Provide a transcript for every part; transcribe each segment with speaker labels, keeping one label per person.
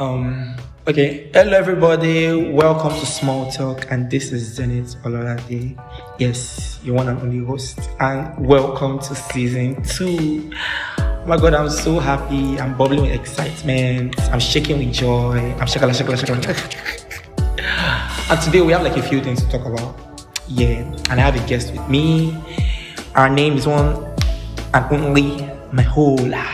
Speaker 1: Okay. Hello, everybody. Welcome to Small Talk, and this is Zenith Ololade. Yes, your one and only host, and welcome to season 2. Oh my God, I'm so happy. I'm bubbling with excitement. I'm shaking with joy. I'm shaking. And today we have like a few things to talk about. Yeah, and I have a guest with me. Our name is one and only Mahola.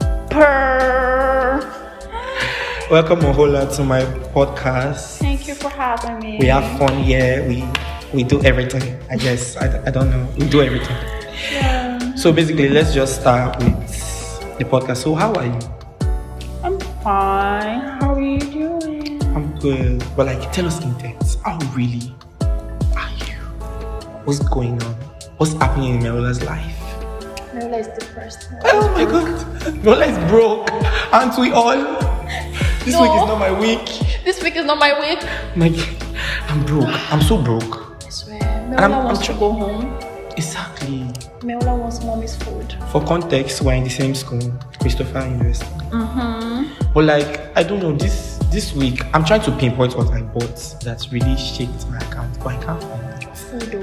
Speaker 1: Welcome, Mahola, to my podcast.
Speaker 2: Thank you for having me.
Speaker 1: We have fun here. We do everything. I guess I don't know. We do everything.
Speaker 2: Yeah.
Speaker 1: So basically, let's just start with the podcast. So how are you?
Speaker 2: I'm fine. How are you doing?
Speaker 1: I'm good. But like, tell us in depth. How really are you? What's going on? What's happening in Mahola's life?
Speaker 2: Mahola is depressed.
Speaker 1: Oh my God, Mahola is broke, aren't we all? This week is not my week.
Speaker 2: This week is not my week.
Speaker 1: I'm broke. I'm so broke.
Speaker 2: I swear. Mahola wants to go home.
Speaker 1: Exactly.
Speaker 2: Mahola wants mommy's food.
Speaker 1: For context, we're in the same school, Christopher University.
Speaker 2: Mm-hmm.
Speaker 1: But like, I don't know, this week, I'm trying to pinpoint what I bought that's really shaped my account, but I can't find it.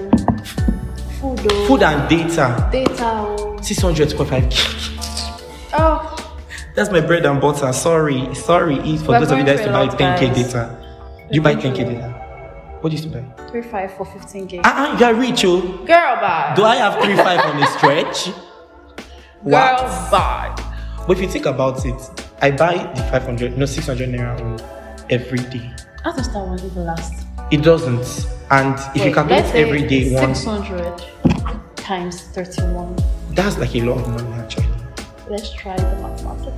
Speaker 1: Food and data.
Speaker 2: Data.
Speaker 1: 600.5k.
Speaker 2: Oh.
Speaker 1: That's my bread and butter. Sorry. For those of you that used to buy 10k data. You buy 10k data. What do you used to buy?
Speaker 2: 3.5 for 15 gigs.
Speaker 1: You are rich, oh.
Speaker 2: Girl, bye.
Speaker 1: Do I have 3.5 on the stretch?
Speaker 2: Girl, bye.
Speaker 1: But if you think about it, I buy the 600 naira on every day.
Speaker 2: How does that one even last?
Speaker 1: It doesn't. And if you calculate every day,
Speaker 2: 600 times 31.
Speaker 1: That's like a lot of money actually.
Speaker 2: Let's try the mathematics.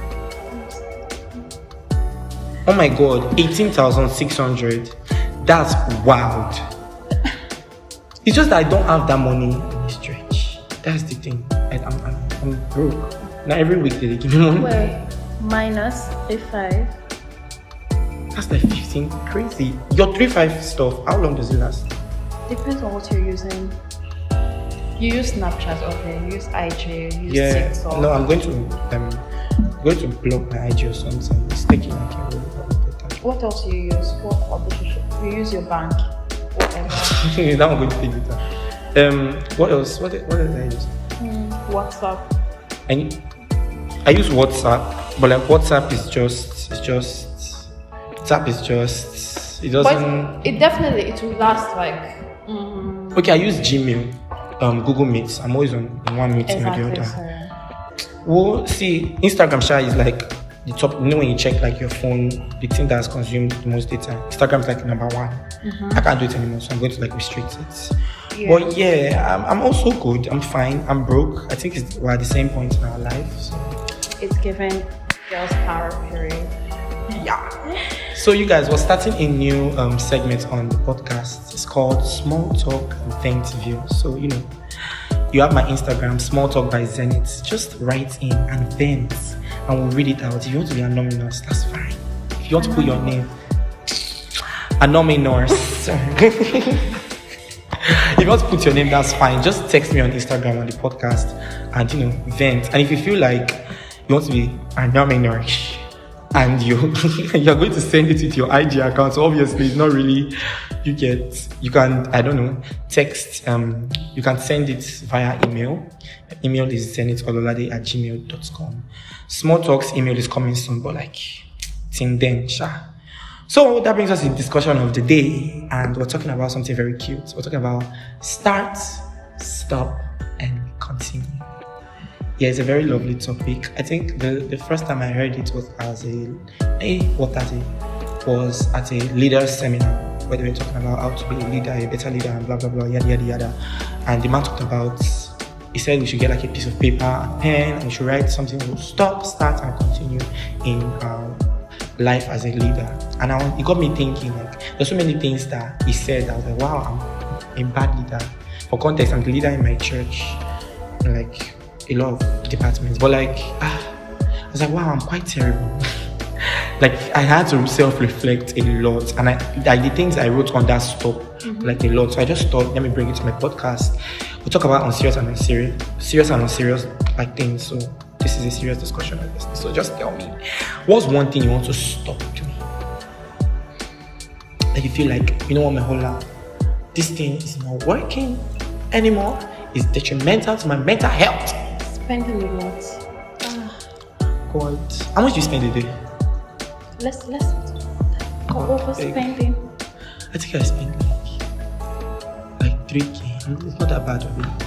Speaker 1: Oh my God, 18,600. That's wild. It's just that I don't have that money in the stretch. That's the thing. I'm broke. Now every week they give me money.
Speaker 2: Wait, minus 8.5.
Speaker 1: That's like 15. Crazy. Your 3.5 stuff, how long does it last?
Speaker 2: Depends on what you're using. You use Snapchat, okay? You use IG, you use TikTok.
Speaker 1: No, I'm going to block my IG or something. It's taking like a while.
Speaker 2: What else do you use? What publication? You use your bank, whatever.
Speaker 1: Now I'm going to take it out. What else? What else do I use?
Speaker 2: WhatsApp.
Speaker 1: I use WhatsApp, but like WhatsApp is just it doesn't.
Speaker 2: But it will last like.
Speaker 1: Okay, I use Gmail. Google Meets. I'm always on one meeting or the other.
Speaker 2: Sorry.
Speaker 1: Well, see, Instagram share is like the top. You know when you check like your phone, the thing that's consumed the most data. Instagram is like number 1. I can't do it anymore, so I'm going to like restrict it. Yeah. But yeah, I'm also good. I'm fine. I'm broke. I think we're at the same point in our life. So.
Speaker 2: It's given girls power period.
Speaker 1: Yeah. So you guys, we're starting a new segment on the podcast. It's called Small Talk and Thanks View. So you have my Instagram, Small Talk by Zenith. Just write in and vent, and we'll read it out. If you want to be anonymous, that's fine. If you want to put your name, anonymous. If you want to put your name, that's fine. Just text me on Instagram on the podcast and vent. And if you feel like you want to be anonymous and you're going to send it with your IG account, so obviously it's not really you can text, you can send it via email. Email is zenithololade@gmail.com. Small Talks email is coming soon, but like till then, So that brings us to the discussion of the day, and we're talking about something very cute. We're talking about start, stop, and continue. Yeah, it's a very lovely topic. I think the first time I heard it was at a leader's seminar where they were talking about how to be a leader, a better leader, and blah blah blah, yada yada yada. And the man talked about, he said we should get like a piece of paper and pen, and we should write something to stop, start, and continue in life as a leader. And it got me thinking, like, there's so many things that he said. I was like, wow, I'm a bad leader. For context, I'm the leader in my church, like a lot of departments. But like, I was like, wow, I'm quite terrible. Like, I had to self-reflect a lot, and the things I wrote on that stop like a lot. So I just thought, let me bring it to my podcast. We'll talk about serious and unserious like things. So this this is a serious discussion, obviously. So just tell me, what's one thing you want to stop doing? Like you feel like, you know what, my whole life, this thing is not working anymore. It's detrimental to my mental health.
Speaker 2: Spending a lot.
Speaker 1: God, how much do you spend a day?
Speaker 2: Let's go over spending.
Speaker 1: I think I spend like 3K. It's not that bad,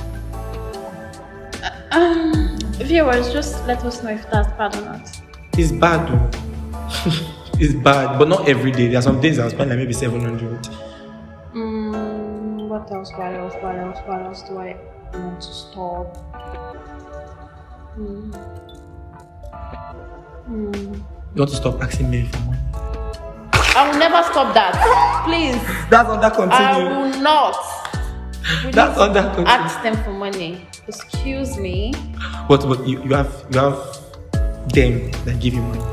Speaker 1: really.
Speaker 2: Viewers, just let us know if that's bad or not.
Speaker 1: It's bad though. It's bad, but not every day. There are some days I'll spend like maybe 700.
Speaker 2: What else do I want to stop?
Speaker 1: You want to stop asking men for money?
Speaker 2: I will never stop that. Please.
Speaker 1: That's under continue.
Speaker 2: I will not.
Speaker 1: That's under continue.
Speaker 2: Ask them for money. Excuse me.
Speaker 1: But you have them that give you money.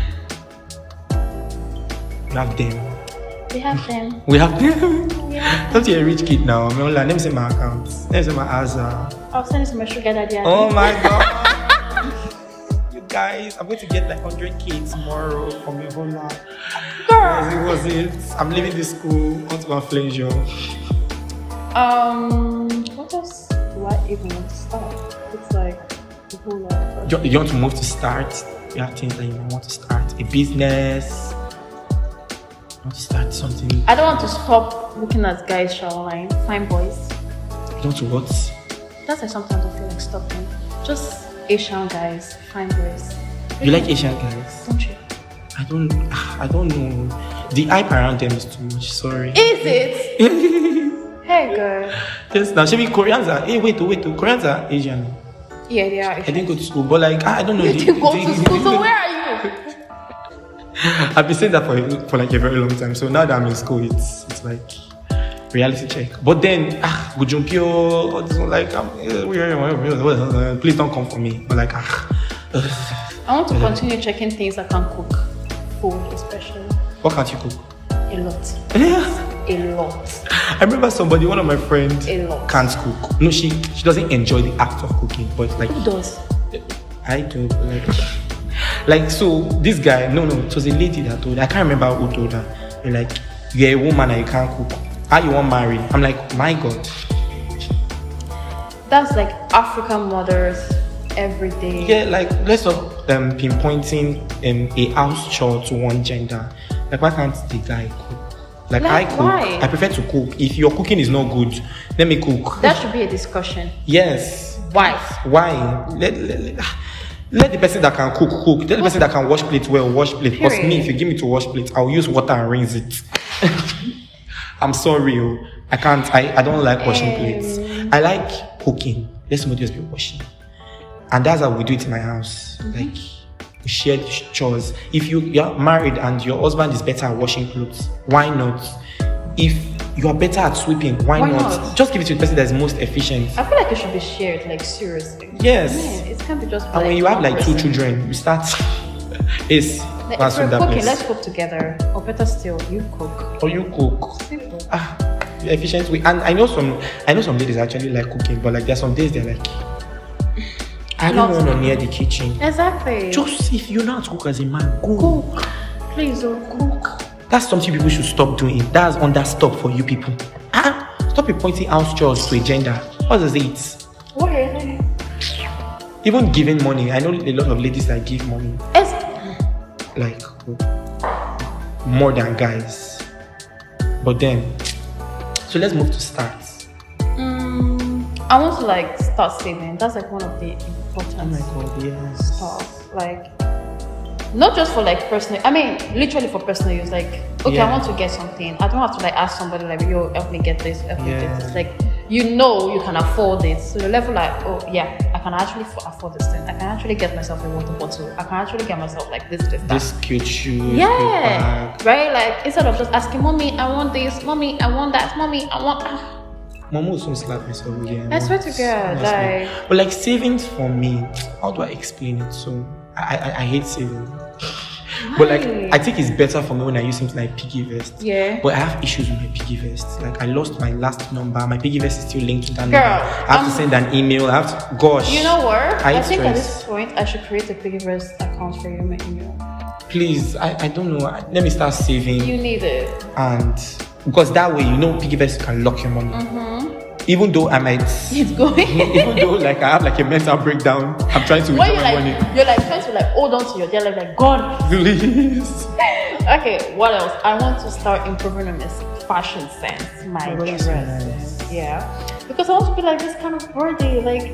Speaker 1: You have them.
Speaker 2: We have them.
Speaker 1: We have them.
Speaker 2: Yeah.
Speaker 1: Don't you a rich kid now? Let me say my account. Let me say my Asa.
Speaker 2: I'll send it to my sugar daddy.
Speaker 1: Oh my god. You guys, I'm going to get like 100K tomorrow from your whole life.
Speaker 2: Girl.
Speaker 1: It was it. I'm leaving this school. I want to go and flanger.
Speaker 2: What else do I even want to start? It's like the whole lot.
Speaker 1: You want to move to start? You have things that you want to start. A business. You want to start something.
Speaker 2: I don't want to stop looking at guys online. Fine boys.
Speaker 1: You want to what?
Speaker 2: That's like sometimes I feel like stopping. Just Asian guys, fine boys.
Speaker 1: You like Asian guys?
Speaker 2: Don't you?
Speaker 1: I don't know. The hype around them is too much. Sorry.
Speaker 2: Is it? Hey girl.
Speaker 1: Yes, now maybe Koreans are. Hey, wait. Koreans are Asian.
Speaker 2: Yeah, they are
Speaker 1: I
Speaker 2: Asian.
Speaker 1: didn't go to school, but like I don't know.
Speaker 2: You didn't go to school, so where are you?
Speaker 1: I've been saying that for like a very long time. So now that I'm in school, it's like reality check. But then, Gujumpio, like, please don't come for me. But like,
Speaker 2: I want to continue checking things I can cook. Food, especially.
Speaker 1: What can't you cook?
Speaker 2: A lot. A lot.
Speaker 1: I remember one of my friends
Speaker 2: A lot.
Speaker 1: can't cook. No, she doesn't enjoy the act of cooking, but like
Speaker 2: Who does?
Speaker 1: I do. Like so this guy, no, it was a lady that told her. I can't remember who told her. They're like, you're a woman and you can't cook. How you want marry? I'm like, my God.
Speaker 2: That's like African mothers every day.
Speaker 1: Yeah, like let's stop pinpointing a house chore to one gender. Like why can't the guy cook? Like I cook.
Speaker 2: Why?
Speaker 1: I prefer to cook. If your cooking is not good, let me cook.
Speaker 2: That should be a discussion.
Speaker 1: Yes.
Speaker 2: Why?
Speaker 1: Why? Let the person that can cook. Let the person that can wash plate wash plate. Because me, if you give me to wash plate, I'll use water and rinse it. I'm sorry, I can't. I don't like washing plates. I like cooking. Let somebody else be washing. And that's how we do it in my house. Like we share chores. If you're married and your husband is better at washing clothes, why not? If you are better at sweeping, why not? Just give it to the person that is most efficient.
Speaker 2: I feel like it should be shared, like seriously.
Speaker 1: Yes.
Speaker 2: Yeah, it can't be just.
Speaker 1: And when you have like 2 children, you start. If
Speaker 2: we're cooking, let's cook together. Or better still, you cook.
Speaker 1: Or you cook.
Speaker 2: Simple.
Speaker 1: Efficient way. And I know some ladies actually like cooking, but like there are some days they're like, I don't want to near the kitchen.
Speaker 2: Exactly.
Speaker 1: Just if you know how to cook as a man, go.
Speaker 2: Cook. Please, cook.
Speaker 1: That's something people should stop doing. That's under stop for you people. Stop pointing house chores to a gender. What does it?
Speaker 2: Why?
Speaker 1: Even giving money. I know a lot of ladies that give money. Like more than guys. But then, so let's move to starts.
Speaker 2: I want to like start saving. That's like one of the important
Speaker 1: Oh my God, yes.
Speaker 2: stuff. Like not just for like personal, I mean literally for personal use. Like, okay, I want to get something. I don't have to like ask somebody like, yo, help me get this, help me get this. Like, you know you can afford it. So the level like, oh yeah, I can actually afford this thing. I can actually get myself a water bottle. I can actually get myself like this.
Speaker 1: This cute shoe.
Speaker 2: Yeah. Right? Like instead of just asking, mommy, I want this, mommy, I want that, mommy, I want
Speaker 1: Mom will soon slap myself again.
Speaker 2: I swear to God, like.
Speaker 1: But like savings for me, how do I explain it? So I hate saving. But like, I think it's better for me when I use something like Piggyvest.
Speaker 2: Yeah.
Speaker 1: But I have issues with my Piggyvest. Like, I lost my last number. My Piggyvest is still linked to that
Speaker 2: Girl,
Speaker 1: number. I have to send an email. I have to, gosh.
Speaker 2: You know what? I think at
Speaker 1: stress.
Speaker 2: this point I should create a Piggyvest account for you in my email.
Speaker 1: Please, I don't know. Let me start saving.
Speaker 2: You need it.
Speaker 1: And because that way, Piggyvest can lock your money. Even though I might,
Speaker 2: It's going.
Speaker 1: even though like I have like a mental breakdown, I'm trying to
Speaker 2: When
Speaker 1: withdraw my money.
Speaker 2: you're like trying to like hold on to your dear like God.
Speaker 1: Please.
Speaker 2: Okay, what else? I want to start improving on this fashion sense, my
Speaker 1: Oh, that's
Speaker 2: dresses.
Speaker 1: nice.
Speaker 2: Yeah, because I want to be like this kind of birdie. Like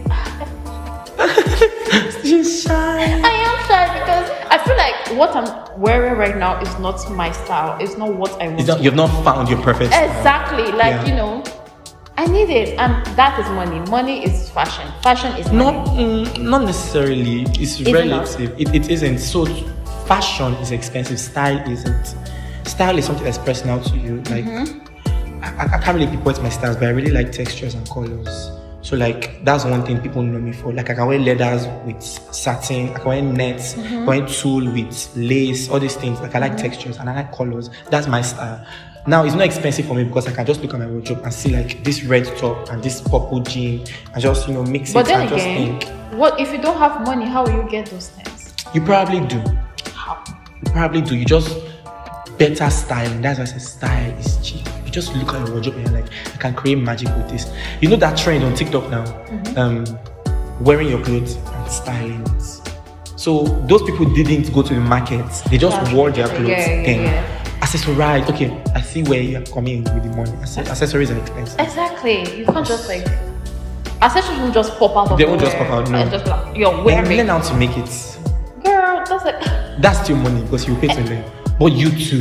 Speaker 1: She's shy.
Speaker 2: I am shy because I feel like what I'm wearing right now is not my style. It's not what I want.
Speaker 1: You've not found your perfect style.
Speaker 2: Exactly. Like
Speaker 1: Yeah.
Speaker 2: I need it, and that is money. Money is fashion. Fashion is money.
Speaker 1: Not necessarily. It's
Speaker 2: it
Speaker 1: relative. It isn't. So fashion is expensive. Style isn't. Style is something that's personal to you. Like I can't really pinpoint my styles, but I really like textures and colors. So like that's one thing people know me for. Like I can wear leathers with satin. I can wear nets. I can wear tulle with lace. All these things. Like I like textures and I like colors. That's my style. Now it's not expensive for me because I can just look at my wardrobe and see like this red top and this purple jean and just mix it.
Speaker 2: But then
Speaker 1: and just
Speaker 2: again,
Speaker 1: think.
Speaker 2: what if you don't have money? How will you get those things?
Speaker 1: You probably do.
Speaker 2: How?
Speaker 1: You probably do. You just better styling. That's why I say style is cheap. You just look at your wardrobe and you're like, I can create magic with this. You know that trend on TikTok now? Wearing your clothes and styling it. So those people didn't go to the market. They just wore their clothes and accessorize. Okay, I see where you are coming with the money. Accessories are expensive.
Speaker 2: Exactly. You can't just like accessories won't just pop out of
Speaker 1: They won't just
Speaker 2: nowhere.
Speaker 1: pop out, no.
Speaker 2: And just like you're
Speaker 1: And
Speaker 2: wearing.
Speaker 1: learn how to make it.
Speaker 2: Girl, that's like
Speaker 1: That's still money because you pay to learn. But you too.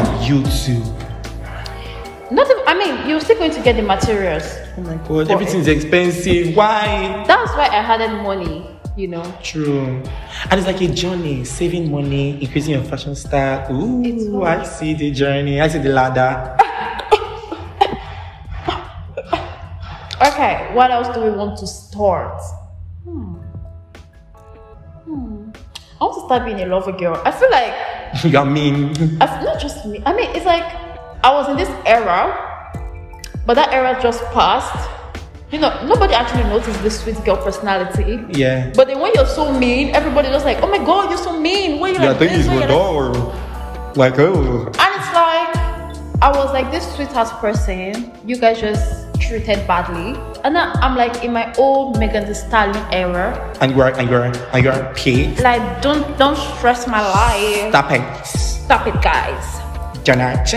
Speaker 2: I mean, you're still going to get the materials.
Speaker 1: Oh my god, everything's expensive. Why?
Speaker 2: That's why I added money,
Speaker 1: True. And it's like a journey, saving money, increasing your fashion style. Ooh, I see the journey. I see the ladder.
Speaker 2: Okay, what else do we want to start? I want to start being a lover girl. I feel like
Speaker 1: You mean?
Speaker 2: not just me. I mean, it's like I was in this era, but that era just passed. Nobody actually noticed this sweet girl personality.
Speaker 1: Yeah.
Speaker 2: But then when you're so mean, everybody just like, oh my god, you're so mean. Why you like this? Why you like...
Speaker 1: oh.
Speaker 2: And it's like I was like this sweetheart person. You guys just treated badly, and now I'm like in my old Megan Thee Stallion era.
Speaker 1: And you're paid.
Speaker 2: Like don't stress my life. Stop it, guys.
Speaker 1: Janet.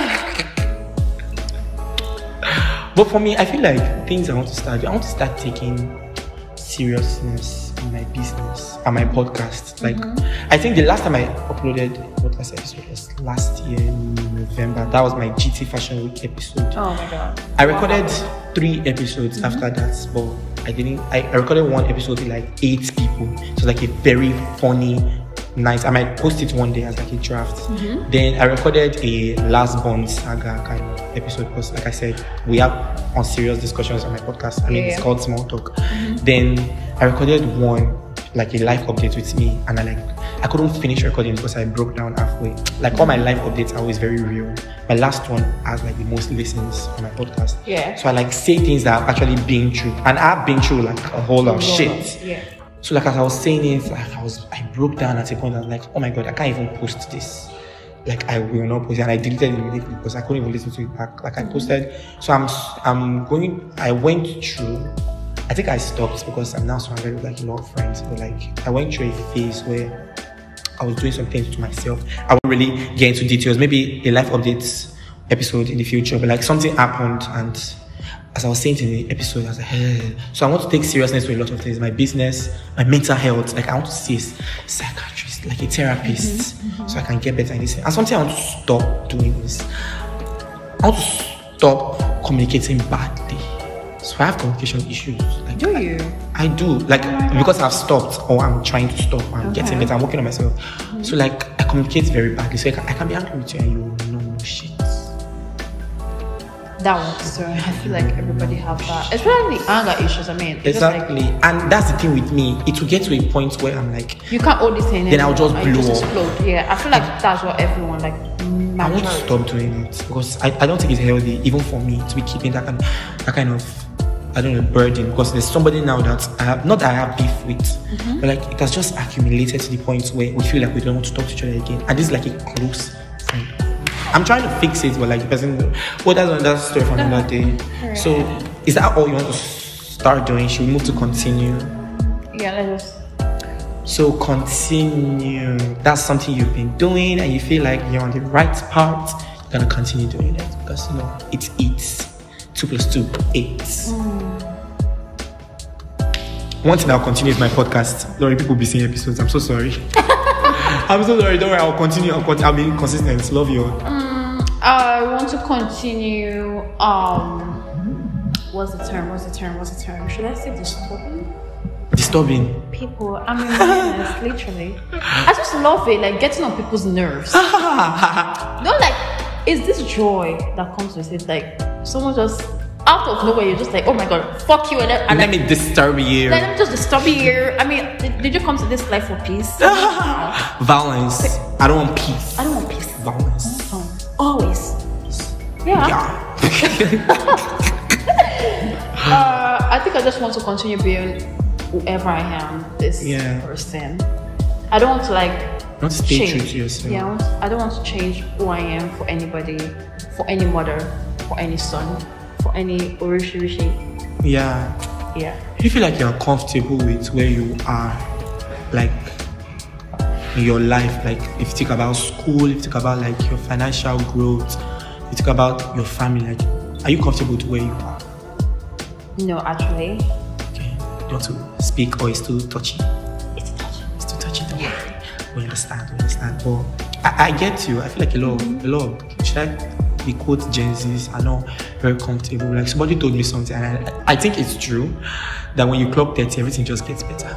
Speaker 1: But for me, I feel like things I want to start taking seriousness in my business and my podcast. Like, I think the last time I uploaded a podcast episode was last year in November. That was my GT Fashion Week episode.
Speaker 2: Oh my god.
Speaker 1: I recorded 3 episodes after that, but I recorded 1 episode with like 8 people. So like a very funny, nice. I might post it one day as like a draft. Then I recorded a Last Bond Saga kind of episode because, like I said, we have on serious discussions on my podcast. I mean, it's called Small Talk. Then I recorded one like a life update with me, and I couldn't finish recording because I broke down halfway. Like all my life updates are always very real. My last one has like the most listens on my podcast.
Speaker 2: Yeah.
Speaker 1: So I like say things that I've actually been through, and I've been through like a whole lot of shit.
Speaker 2: Yeah.
Speaker 1: So like as I was saying it, like I broke down at a point. I was like, oh my god, I can't even post this. Like I will not post it, and I deleted it immediately because I couldn't even listen to it back. Like I posted, so I went through. I think I stopped because I'm now surrounded with like a lot of friends. But like I went through a phase where I was doing some things to myself. I won't really get into details. Maybe a life updates episode in the future. But like something happened, and as I was saying in the episode, I was like, hey. So I want to take seriousness to a lot of things. My business, my mental health. Like I want to see a psychiatrist, like a therapist, so I can get better in this. And something I want to stop doing is I want to stop communicating badly. So I have communication issues. Like,
Speaker 2: Do you?
Speaker 1: I do. Like because I've stopped, or I'm trying to stop. I'm getting better. I'm working on myself. So like I communicate very badly. So I can be angry with you and you know no shit.
Speaker 2: that one concern. I feel like everybody have that, especially anger issues. I mean, it's
Speaker 1: Exactly.
Speaker 2: just like,
Speaker 1: And that's the thing with me. It will get to a point where I'm like,
Speaker 2: you can't hold this in.
Speaker 1: Then I'll just
Speaker 2: and you
Speaker 1: blow up.
Speaker 2: explode. Yeah, I feel like that's what everyone like.
Speaker 1: I want to
Speaker 2: majority.
Speaker 1: stop doing it because I don't think it's healthy, even for me, to be keeping that kind of I don't know, burden. Because there's somebody now that I have, not that I have beef with, but like it has just accumulated to the point where we feel like we don't want to talk to each other again. And this is like a close friend. I'm trying to fix it, but like the person, well, that's another story for another day. So, is that all you want to start doing? Should we move to continue?
Speaker 2: Yeah, let us.
Speaker 1: So continue. That's something you've been doing, and you feel like you're on the right path. You're gonna continue doing it because you know it eats. 2 + 2 8. One thing I'll continue is my podcast. Lori, people will be seeing episodes. I'm so sorry. I'm so sorry. Don't worry. I'll continue. I'll be consistent. Love you all.
Speaker 2: I want to continue. What's the term? Should I say
Speaker 1: Disturbing.
Speaker 2: people? I mean, honest, literally. I just love it, like getting on people's nerves. Not like, it's this joy that comes with it. Like someone just out of nowhere, you're just like, oh my god, fuck you, and
Speaker 1: Let me disturb you.
Speaker 2: let me just disturb you here. I mean, did you come to this life for peace?
Speaker 1: Violence. I don't want peace.
Speaker 2: I don't want peace.
Speaker 1: Violence.
Speaker 2: Always. Yeah. I think I just want to continue being whoever I am, this person. I don't want to like
Speaker 1: Not stay
Speaker 2: change.
Speaker 1: true to yourself.
Speaker 2: Yeah, I don't want to change who I am for anybody, for any mother, for any son, for any orishi.
Speaker 1: Yeah.
Speaker 2: Yeah.
Speaker 1: You feel like you're comfortable with where you are, like in your life, like if you think about school, if you think about like your financial growth, if you think about your family, like are you comfortable to where you are?
Speaker 2: No, actually.
Speaker 1: Okay. Do you want to speak or is too touchy?
Speaker 2: It's touchy.
Speaker 1: It's too touchy, don't worry. We understand. But I get you. I feel like a lot of should I be quote Gen Zs are not very comfortable. Like somebody told me something and I think it's true that when you clock 30, everything just gets better.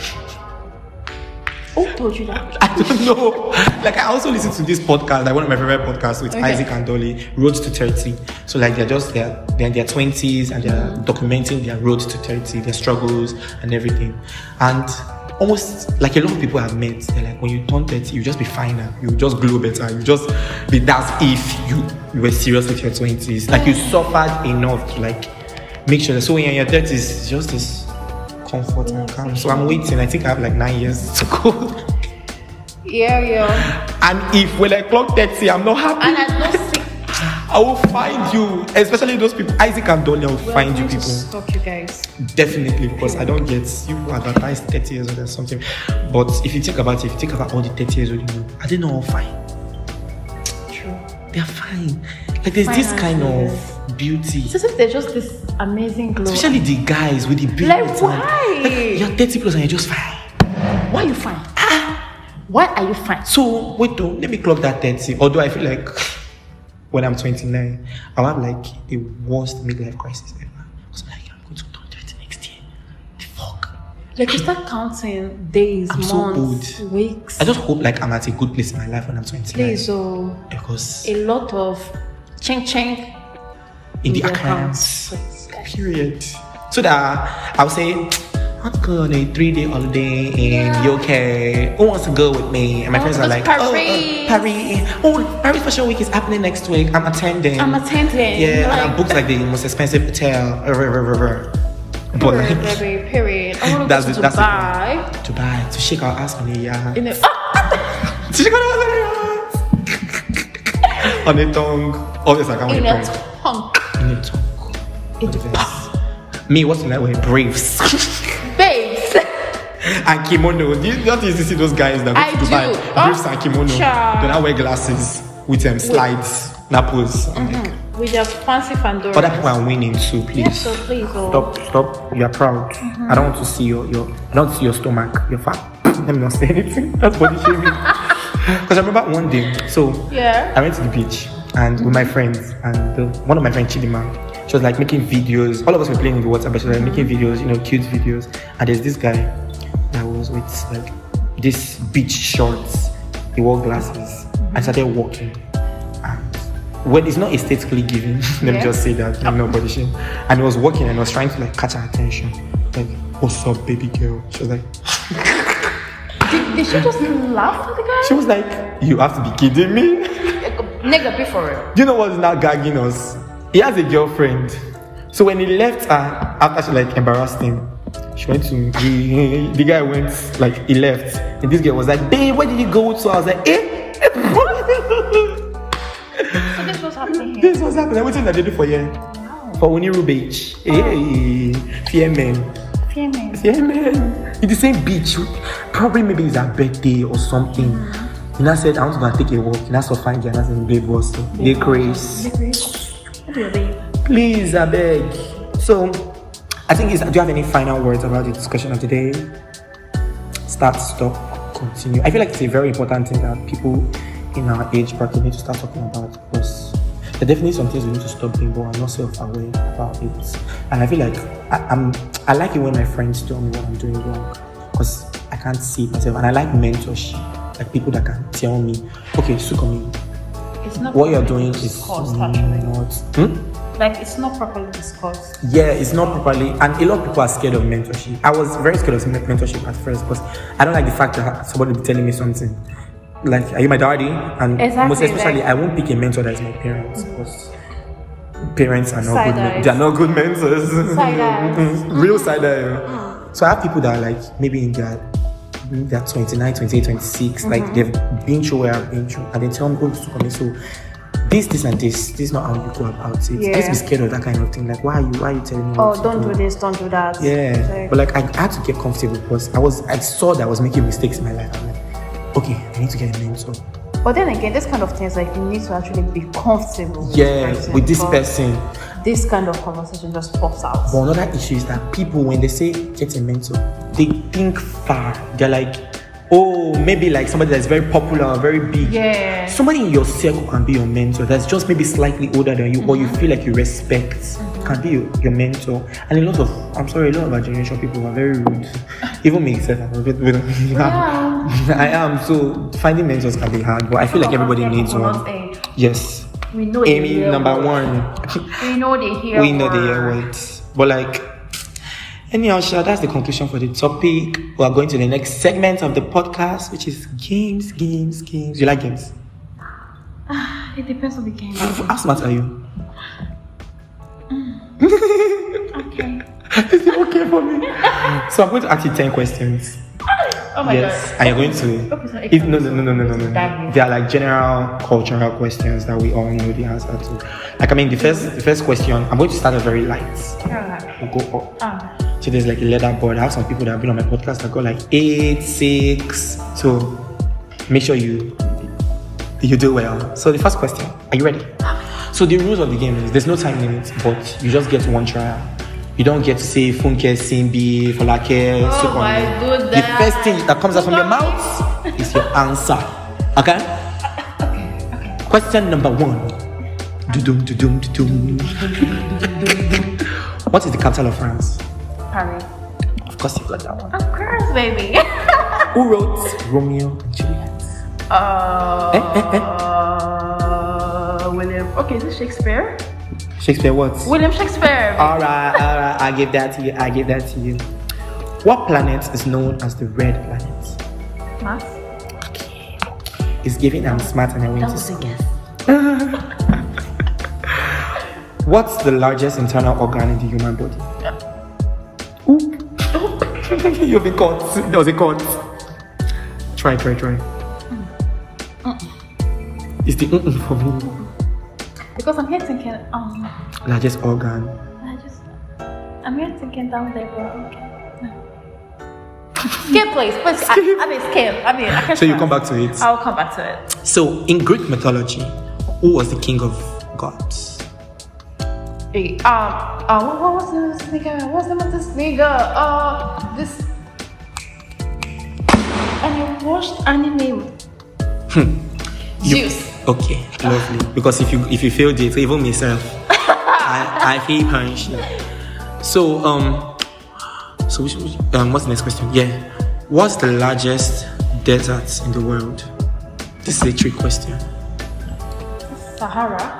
Speaker 2: Who told you that?
Speaker 1: I don't know. Like I also listen to this podcast, like one of my favorite podcasts with Isaac and Dolly, Road to 30. So like they're in their 20s and they're documenting their road to 30, their struggles and everything. And almost like a lot of people I've met, they're like when you turn 30, you just be finer, you just glow better, you just be that's if you were serious with your 20s. Like you suffered enough to like make sure that so when you're in your 30s, it's just this comfort and calm. So I'm waiting. I think I have like 9 years to go.
Speaker 2: Yeah.
Speaker 1: And if when I clock 30, I'm not happy.
Speaker 2: And I don't see.
Speaker 1: I will find you, especially those people. Isaac and Dolly, I will find you people.
Speaker 2: Stop you guys.
Speaker 1: Definitely, because I don't get you who advertise 30 years old or something. But if you think about it, if you think about all the 30 years old you know, are they not all fine?
Speaker 2: True.
Speaker 1: They're fine. Like there's this kind of beauty.
Speaker 2: It's as if there's just this amazing glow.
Speaker 1: Especially the guys with the beard.
Speaker 2: Like, why?
Speaker 1: Like, you're 30 plus and you're just fine.
Speaker 2: Why are you fine? Why are you fine?
Speaker 1: So wait though, let me clock that 30. Although I feel like when I'm 29, I'll have like the worst midlife crisis ever. Because I'm like, I'm going to turn 30 next year. The fuck?
Speaker 2: Like you start counting days,
Speaker 1: I'm
Speaker 2: months,
Speaker 1: so old.
Speaker 2: weeks.
Speaker 1: I just hope like I'm at a good place in my life when I'm 29.
Speaker 2: Days, so
Speaker 1: Because
Speaker 2: a lot of ching
Speaker 1: in the
Speaker 2: your
Speaker 1: accounts.
Speaker 2: accounts.
Speaker 1: Period. So that I'll say, I'll go on a 3-day holiday in UK. Who wants to go with me? And my friends are like,
Speaker 2: Paris.
Speaker 1: Paris. Oh, Paris Fashion Week is happening next week. I'm attending.
Speaker 2: Yeah,
Speaker 1: and I booked like the most expensive hotel. But like,
Speaker 2: period. I want to go to Dubai.
Speaker 1: Dubai to shake our ass on the yacht.
Speaker 2: To
Speaker 1: shake our ass on the tongue. Obviously, I can't
Speaker 2: in
Speaker 1: wait
Speaker 2: a tongue.
Speaker 1: In a tongue. Me, what's the night wear briefs?
Speaker 2: Babes.
Speaker 1: And kimono. Do you not used to see those guys that go to Dubai? Briefs and kimono. Then I wear glasses with slides, napples.
Speaker 2: With your fancy Fandora.
Speaker 1: Other people are winning too, please.
Speaker 2: Yeah, so please.
Speaker 1: Stop. You are proud. I don't want to see I don't want to see your stomach. You're fat. Let me not say anything. That's body shaming. Because I remember one day, so I went to the beach and with my friends, and one of my friends, Chidima, she was like making videos. All of us were playing in the water, but she was like making videos, cute videos. And there's this guy that was with like this beach shorts. He wore glasses and started walking. And Well, it's not aesthetically giving. Let me just say that. No body shame. And it was working, and I was trying to like catch her attention. Like, what's up, baby girl? She was like,
Speaker 2: did she just laugh at the guy?
Speaker 1: she was like, you have to be kidding me.
Speaker 2: Nigga, be for it.
Speaker 1: Do you know what's now gagging us? He has a girlfriend. So when he left her after she like embarrassed him, she went to the guy went like he left, and this girl was like, babe, where did you go to? I was like,
Speaker 2: So this was happening here.
Speaker 1: This was happening. Everything that they do for you.
Speaker 2: Wow.
Speaker 1: For Uniru Beach. Hey, fear men. In the same beach. Probably maybe it's her birthday or something. And I said, I want to go and take a walk. And I saw fine girl. And I said, babe, what's up? They crazy. Please, I beg. So, I think do you have any final words about the discussion of today? Start, stop, continue. I feel like it's a very important thing that people in our age bracket need to start talking about, because there are definitely some things we need to stop doing, but I'm not self-aware about it. And I feel like I like it when my friends tell me what I'm doing wrong, because I can't see it myself. And I like mentorship, like people that can tell me, okay, Sukomi,
Speaker 2: it's not
Speaker 1: what you're doing is
Speaker 2: discussed,
Speaker 1: not.
Speaker 2: Like, it's not properly discussed.
Speaker 1: Yeah, it's not properly, and a lot of people are scared of mentorship. I was very scared of mentorship at first, because I don't like the fact that somebody will be telling me something. Like, are you my daddy? And most especially, I won't pick a mentor that is my parents, because parents are not good. They are not good mentors. Real side eye. So I have people that are like maybe in their 29, 28, 26, like they've been through where I've been through, and they tell me, oh, so this and this is not how you go about it. I used to be scared of that kind of thing. Like, why are you telling me?
Speaker 2: Oh, don't do this, don't do that.
Speaker 1: Yeah, but like I had to get comfortable, because I saw that I was making mistakes in my life. I'm like, okay, I need to get a mentor.
Speaker 2: But then again, this kind of things, like, you need to actually be comfortable
Speaker 1: with this person.
Speaker 2: This kind of conversation just pops out.
Speaker 1: But another issue is that people, when they say get a mentor, they think far. They're like, oh, maybe like somebody that's very popular or very big.
Speaker 2: Yeah.
Speaker 1: Somebody in your circle can be your mentor that's just maybe slightly older than you, or you feel like you respect, can be your mentor. And a lot of our generation people are very rude. Even me, except I'm a bit rude. I am. So finding mentors can be hard, but I feel like everybody needs one. Yes.
Speaker 2: We know
Speaker 1: Amy, number one.
Speaker 2: We know they hear
Speaker 1: words. But like, anyhow, that's the conclusion for the topic. We are going to the next segment of the podcast, which is games. You like games?
Speaker 2: It depends on the game.
Speaker 1: How smart are you?
Speaker 2: Okay.
Speaker 1: Is it okay for me? So I'm going to ask you 10 questions.
Speaker 2: Oh my God.
Speaker 1: And you're going to... No. They are like general cultural questions that we all know the answer to. Like, I mean, the first question, I'm going to start very light. We'll go up. So there's like a leaderboard. I have some people that have been on my podcast that got like 8, 6. So make sure you do well. So the first question, are you ready? So the rules of the game is there's no time limit, but you just get one trial. You don't get to say Funke, Simbi, Folake,
Speaker 2: Oh my goodness.
Speaker 1: The first thing that comes out from your mouth is your answer. Okay?
Speaker 2: Okay.
Speaker 1: Question number 1. What is the capital of France?
Speaker 2: Paris.
Speaker 1: Of course you got that one.
Speaker 2: Of course, baby.
Speaker 1: Who wrote Romeo and Juliet?
Speaker 2: William. Okay, is it Shakespeare?
Speaker 1: Shakespeare what?
Speaker 2: William Shakespeare.
Speaker 1: Alright, I give that to you. What planet is known as the red planet?
Speaker 2: Mars.
Speaker 1: Okay. It's giving I'm smart and I went to school. What's the largest internal organ in the human body? Oop. You've been caught. That was a caught. Try. It's the for me.
Speaker 2: Because I'm here thinking,
Speaker 1: largest organ.
Speaker 2: I'm here thinking down there, bro. Okay. No. Skip, please. I can't.
Speaker 1: So you come back to it.
Speaker 2: I'll come back to it.
Speaker 1: So in Greek mythology, who was the king of gods?
Speaker 2: Hey, what was the name of this nigga? What's the name of this nigga? And I watched anime. Zeus.
Speaker 1: Okay, lovely. Because if you failed it, even myself, I feel punished. So what's the next question? Yeah, what's the largest desert in the world? This is a trick question.
Speaker 2: Sahara. Sahara.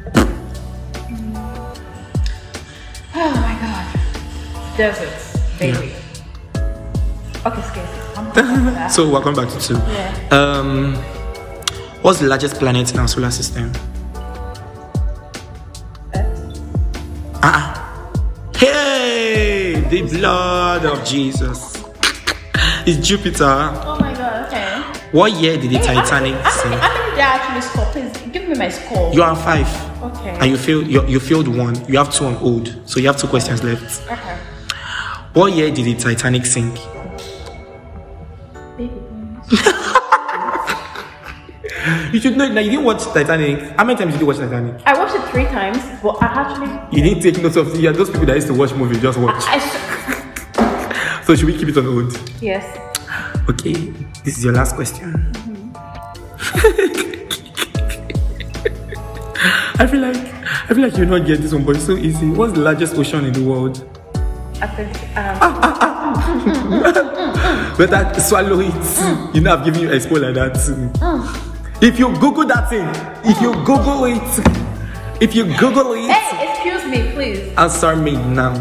Speaker 2: Oh my God. Deserts, baby. Okay, scared.
Speaker 1: So we're going back to 2.
Speaker 2: Yeah.
Speaker 1: What's the largest planet in our solar system? Hey, the blood of Jesus. It's Jupiter.
Speaker 2: Oh my God. Okay.
Speaker 1: What year did the Titanic sink?
Speaker 2: How many did I actually score? Please give me my score.
Speaker 1: You are 5.
Speaker 2: Okay.
Speaker 1: And you failed 1. You have 2 on old. So you have 2 questions left.
Speaker 2: Okay.
Speaker 1: What year did the Titanic sink?
Speaker 2: Baby.
Speaker 1: You should know. Now you didn't watch Titanic. How many times did you watch Titanic?
Speaker 2: I watched it 3 times, but I actually.
Speaker 1: You didn't take notes of it. Those people that used to watch movies just watch. So should we keep it on hold?
Speaker 2: Yes.
Speaker 1: Okay. This is your last question. I feel like you'll not get this one, but it's so easy. What's the largest ocean in the world?
Speaker 2: I think.
Speaker 1: Better swallow it. You know I've given you a expo like that. If you Google that thing, if you Google it,
Speaker 2: Hey, excuse me, please.
Speaker 1: Answer me now.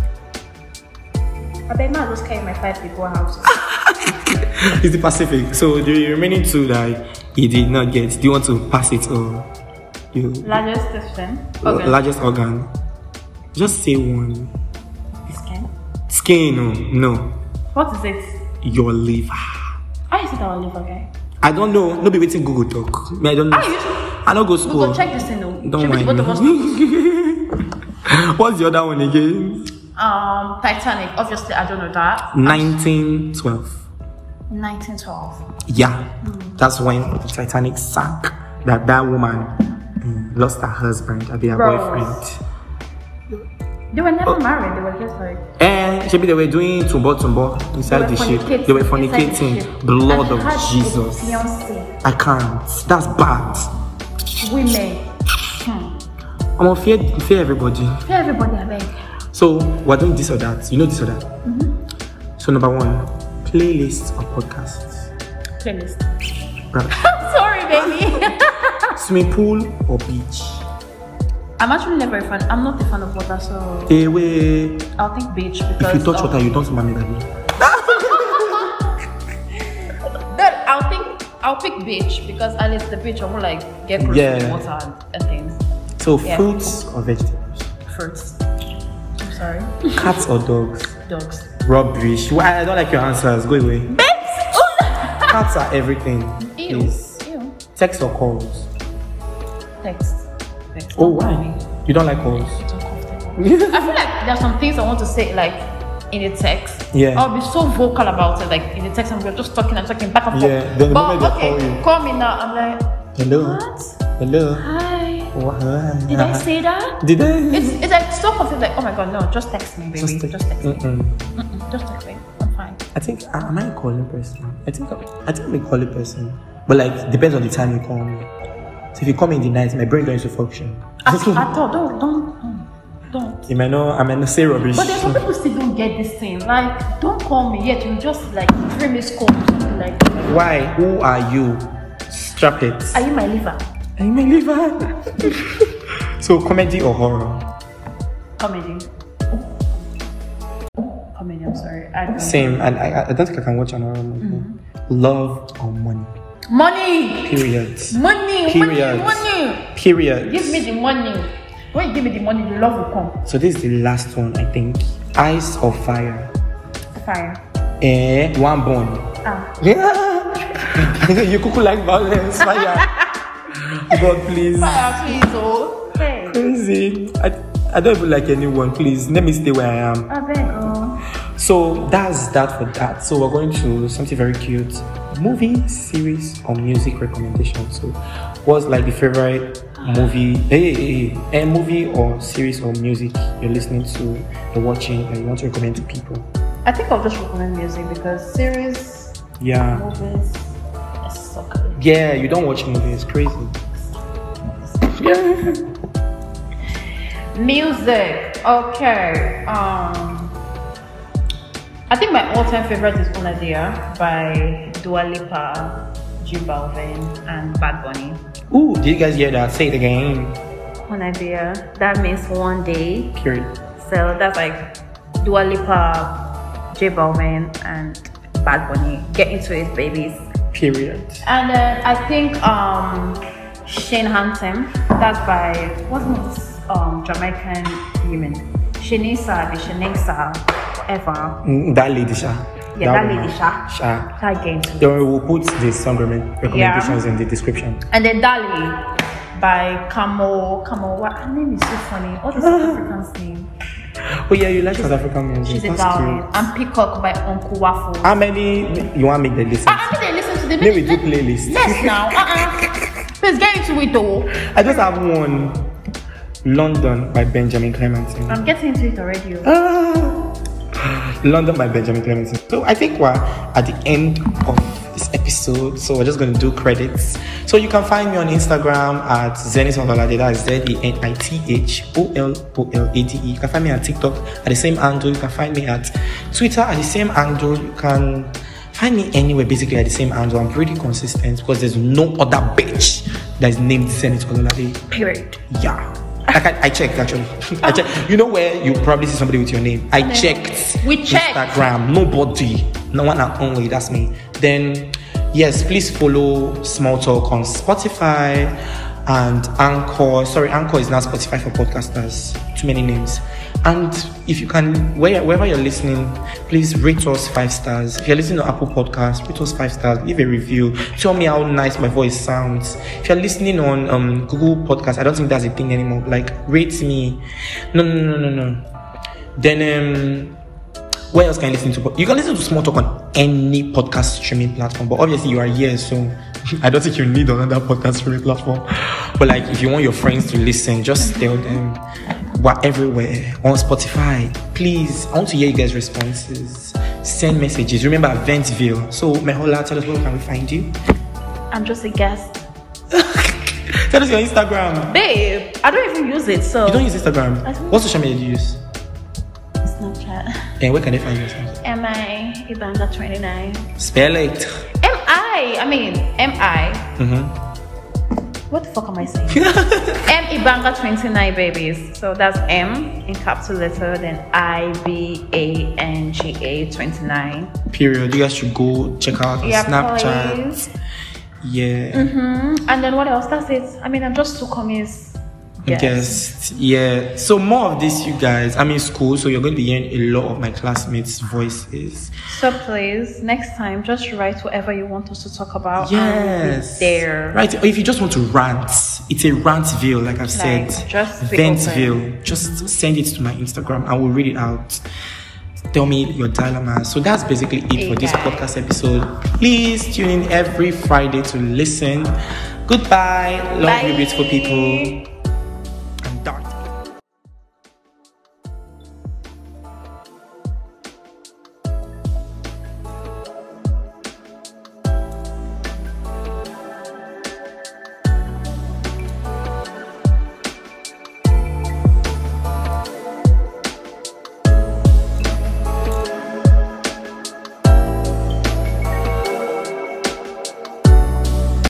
Speaker 2: I bet man just carry my 5 people house.
Speaker 1: It's the Pacific. So the remaining 2 that you did not get, do you want to pass it or you?
Speaker 2: Largest system. Okay.
Speaker 1: Largest organ. Just say one.
Speaker 2: Skin.
Speaker 1: Skin, no.
Speaker 2: What is it?
Speaker 1: Your liver.
Speaker 2: How is it our liver, okay?
Speaker 1: I don't know. No be waiting Google talk. I don't know. I don't go
Speaker 2: We
Speaker 1: school.
Speaker 2: go check this thing though.
Speaker 1: Don't mind
Speaker 2: both of us
Speaker 1: What's the other one again?
Speaker 2: Titanic. Obviously, I don't know that.
Speaker 1: 1912.
Speaker 2: 1912.
Speaker 1: Yeah, that's when the Titanic sank. That woman lost her husband, her boyfriend.
Speaker 2: They were never married. They were just like.
Speaker 1: And maybe they were doing tumbo inside the ship. They were fornicating. Blood of Jesus. I can't. That's bad.
Speaker 2: Women.
Speaker 1: I'm gonna fear everybody.
Speaker 2: Fear everybody, I beg.
Speaker 1: So we're doing this or that. You know this or that. So number 1, playlist or podcasts.
Speaker 2: Playlist.
Speaker 1: Right.
Speaker 2: Sorry, baby.
Speaker 1: Swimming pool or beach.
Speaker 2: I'm actually never a fan. I'm not a fan of water, so
Speaker 1: Hey, wait.
Speaker 2: I'll think beach because.
Speaker 1: If you touch water, you don't mommy daddy.
Speaker 2: Then I'll pick beach because at least the beach I won't like get close to the water and things.
Speaker 1: So fruits or vegetables?
Speaker 2: Fruits. I'm sorry.
Speaker 1: Cats or dogs?
Speaker 2: Dogs.
Speaker 1: Rubbish. I don't like your answers. Go away. Cats are everything.
Speaker 2: Ew.
Speaker 1: Please.
Speaker 2: Ew.
Speaker 1: Text or calls?
Speaker 2: Text.
Speaker 1: Oh, why? You don't like calls?
Speaker 2: I feel like there's some things I want to say like in a text.
Speaker 1: Yeah.
Speaker 2: I'll be so vocal about it, like in the text, and we're just talking back and forth.
Speaker 1: Yeah. Then the
Speaker 2: But
Speaker 1: moment they
Speaker 2: okay,
Speaker 1: call you.
Speaker 2: call me now. I'm like,
Speaker 1: Hello.
Speaker 2: what?
Speaker 1: Hello.
Speaker 2: Hi.
Speaker 1: What?
Speaker 2: Did I say that?
Speaker 1: Did I?
Speaker 2: It's like so confused. Like, oh my god, no, just text me, baby. Just text me. Just text me. I'm fine.
Speaker 1: I think am I a calling person? I think I'm a calling person, but like depends on the time you call me. So if you call me in the night, my brain going to function.
Speaker 2: I thought, don't.
Speaker 1: I might not say rubbish.
Speaker 2: But there's some people still don't get this thing. Like, don't call me yet. You just like frame me call or something like.
Speaker 1: Why? Who are you? Strap it.
Speaker 2: Are you my liver?
Speaker 1: Are you my liver? So comedy or horror?
Speaker 2: Comedy. Comedy. I'm sorry. I don't.
Speaker 1: Same. And I don't think I can watch an horror movie. Love or money?
Speaker 2: Money.
Speaker 1: Period.
Speaker 2: Money.
Speaker 1: Period.
Speaker 2: Money.
Speaker 1: Period.
Speaker 2: Give me the money. When you give me the money, the love will come.
Speaker 1: So this is the last one, I think. Ice or fire?
Speaker 2: Fire.
Speaker 1: One bone. Yeah. You could like violence. Fire. God, please.
Speaker 2: Fire, please. Oh. Hey.
Speaker 1: Crazy. I don't even like anyone. Please, let me stay where I am.
Speaker 2: I beg.
Speaker 1: So that's that for that. So we're going to something very cute. Movie, series, or music recommendation. So what's like the favorite movie, a movie or series or music you're listening to, you're watching, and you want to recommend to people?
Speaker 2: I think I'll just recommend music because series, movies, it's so good.
Speaker 1: Yeah, you don't watch movies, crazy. Yeah.
Speaker 2: Music, okay. I think my all-time favorite is Onadia by Dua Lipa, J Balvin, and Bad Bunny.
Speaker 1: Ooh, did you guys hear that? Say it again.
Speaker 2: One idea. That means one day.
Speaker 1: Period.
Speaker 2: So that's like Dua Lipa, J Balvin, and Bad Bunny. Get into it, babies.
Speaker 1: Period.
Speaker 2: And then I think Shane Hampton. That's by what's this Jamaican woman? Shanisa, the Shanisa, whatever.
Speaker 1: That lady, Sha.
Speaker 2: Yeah, that lady, Sha.
Speaker 1: Sha.
Speaker 2: That game.
Speaker 1: Then we'll put the song recommendations in the description.
Speaker 2: And then Dali by Camo. What her name is so funny. What is South African's name?
Speaker 1: Oh yeah, you like South African music.
Speaker 2: She's a
Speaker 1: That's
Speaker 2: darling.
Speaker 1: cute.
Speaker 2: And Peacock by Uncle Waffle.
Speaker 1: How many you want to make the list?
Speaker 2: I mean, they listen to the
Speaker 1: Maybe do playlist.
Speaker 2: Yes, now. Please get into it though.
Speaker 1: I just have one. London by Benjamin Clementine.
Speaker 2: I'm getting into it already.
Speaker 1: London by Benjamin Clementine. So I think we're at the end of this episode. So we're just going to do credits. So you can find me on Instagram at Zenith Ololade. That's ZENITHOLOLADE. You can find me on TikTok at the same handle. You can find me at Twitter at the same handle. You can find me anywhere basically at the same handle. I'm pretty consistent because there's no other bitch that is named Zenith Ololade.
Speaker 2: Period.
Speaker 1: Yeah. Like I checked actually. I checked. You know where you probably see somebody with your name? I checked.
Speaker 2: We checked.
Speaker 1: Instagram. Nobody. No one and only. That's me. Then yes, please follow Small Talk on Spotify and Anchor. Sorry, Anchor is not Spotify for podcasters. Too many names. And if you can, wherever you're listening, please rate us 5 stars. If you're listening to Apple Podcasts, rate us 5 stars. Leave a review. Tell me how nice my voice sounds. If you're listening on Google Podcasts, I don't think that's a thing anymore. Like, rate me. No. Then where else can you listen to? You can listen to Small Talk on any podcast streaming platform. But obviously you are here, so I don't think you need another podcast streaming platform. But like, if you want your friends to listen, just tell them. We're everywhere on Spotify. Please, I want to hear you guys' responses. Send messages. Remember Ventville. So Mehola, tell us where can we find you?
Speaker 2: I'm just a guest.
Speaker 1: Tell us your Instagram.
Speaker 2: Babe, I don't even use it, so.
Speaker 1: You don't use Instagram? What social media do you use?
Speaker 2: Snapchat.
Speaker 1: And where can they find you?
Speaker 2: MI Ibanga29.
Speaker 1: Spell it.
Speaker 2: M-I. What the fuck am I saying? M Ibanga29, babies. So that's M in capital letter, then IBANGA 29.
Speaker 1: Period. You guys should go check out on Snapchat.
Speaker 2: Please.
Speaker 1: Yeah.
Speaker 2: And then what else? That's it. I mean, I'm just Sukomi's guest.
Speaker 1: Yeah. So more of this, you guys. I'm in school, so you're going to be hearing a lot of my classmates' voices.
Speaker 2: So please, next time, just write whatever you want us to talk about.
Speaker 1: Yes.
Speaker 2: There.
Speaker 1: Right. Or if you just want to rant, it's a rantville, like I've said.
Speaker 2: Just
Speaker 1: Ventville. Just send it to my Instagram. I will read it out. Tell me your dilemma. So that's basically it for this podcast episode. Please tune in every Friday to listen. Goodbye. Love you, beautiful people.